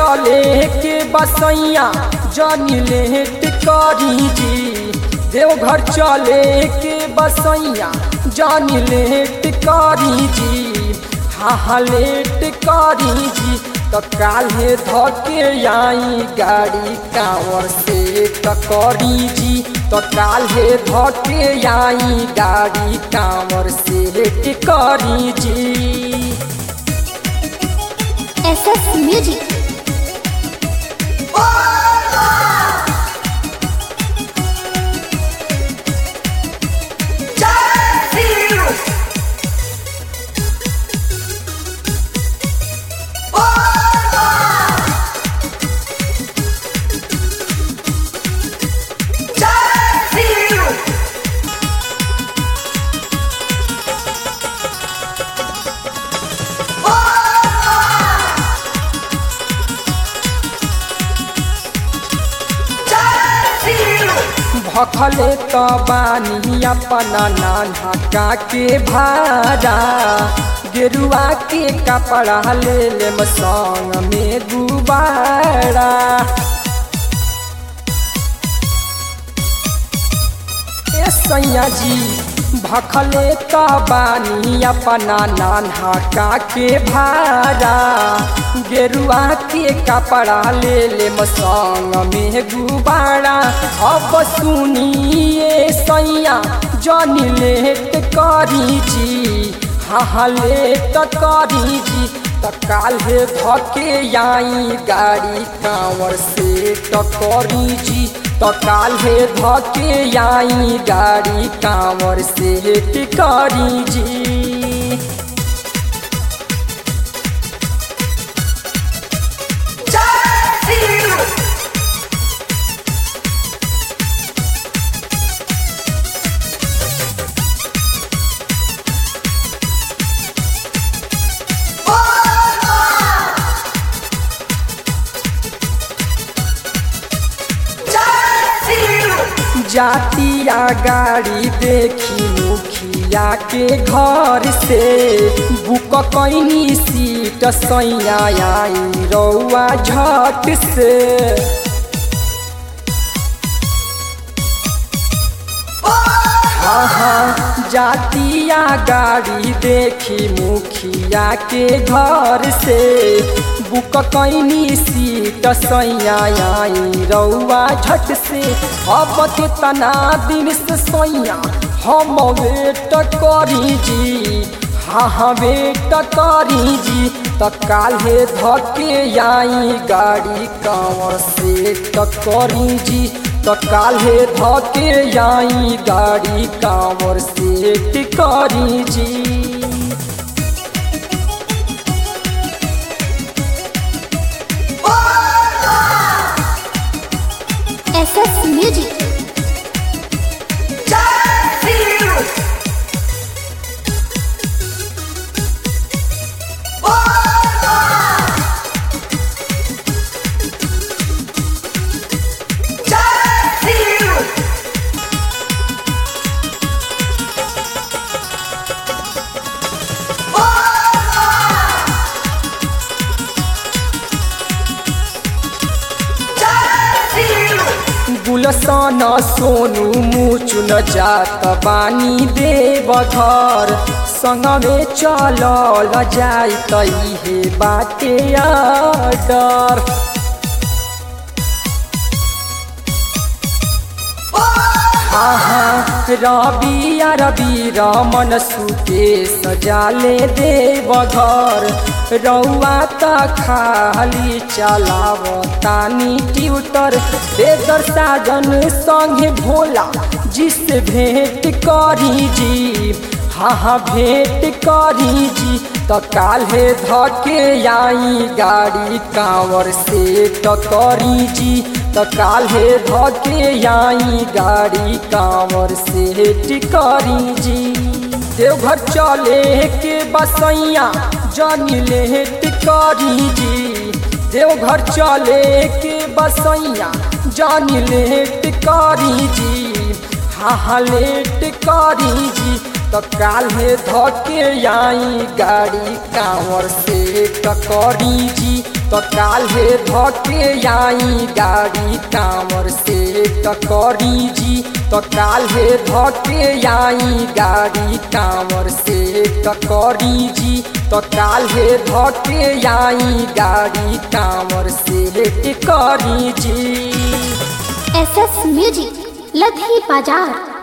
चले के बसैया जानी लेट करी जी। देवघर चले के बसैया जानी लेट करी जी। हाँ लेट करी जी। तो काल्हे धके आई गाड़ी कांवर से टकरी जी। तो काल्हे धके आई गाड़ी कांवर से टकरी जी। SS Music। भखले तो बानी अपना नाना का के भाड़ा। गेरुआ के कपड़ा ले लेम संग में गुबारा। ए सैया जी भखले तो बानी अपना नाना का के भाड़ा। गेरुआ के कपड़ा ले लेम संग में गुबारा। अब सुनिए सैया जानी लेट करी जी। हाँ लेट करी जी। तो काल्हे धके आई गाड़ी कांवर से टकरी जी। तो काल्हे धके आई गाड़ी कांवर से टकरी जी। जातिया गाड़ी देखी मुखिया के घर से। बुक कैनी सीट सैया आई रउआ झट से। हाँ जातिया गाड़ी देखी मुखिया के घर से। बुक कैनी सीट सैया आई रउआ झट से। अब कितना दिन से सैया हम वेट करी जी। हाँ वेट करी जी। तो काल्हे धके आई गाड़ी कांवर से टकरी जी। तो काल्हे धके आई गाड़ी कांवर से टकरी जी। SS Music। गुलशन सोनू मुचुन जात बानी देवघर। संगमे चलल जाई तइहे बाटे डर। रवि रवि रमन सुके सजाले देवघर। रउआ त खाली चलावतानी ट्यूटर। बेदर साजन संगे भोला जिससे भेंट करी जी। हाँ भेंट करी जी। तो काल्हे धके आई गाड़ी कांवर से टकरी जी। तो काल्हे धके आई गाड़ी कांवर से टकरी जी। देवघर चले के बसैया जानी लेट करी जी। देवघर चले के बसैया जानी लेट करी जी। हाँ लेट करी जी। तो काल्हे धके आई गाड़ी कांवर से टकरी जी। तो काल्हे धके आई गाड़ी कांवर से टकरी जी। तो काल्हे धके आई गाड़ी कांवर से टकरी जी। तो काल्हे धके आई गाड़ी कांवर से टकरी जी। SS म्यूजिक लधी बाजार।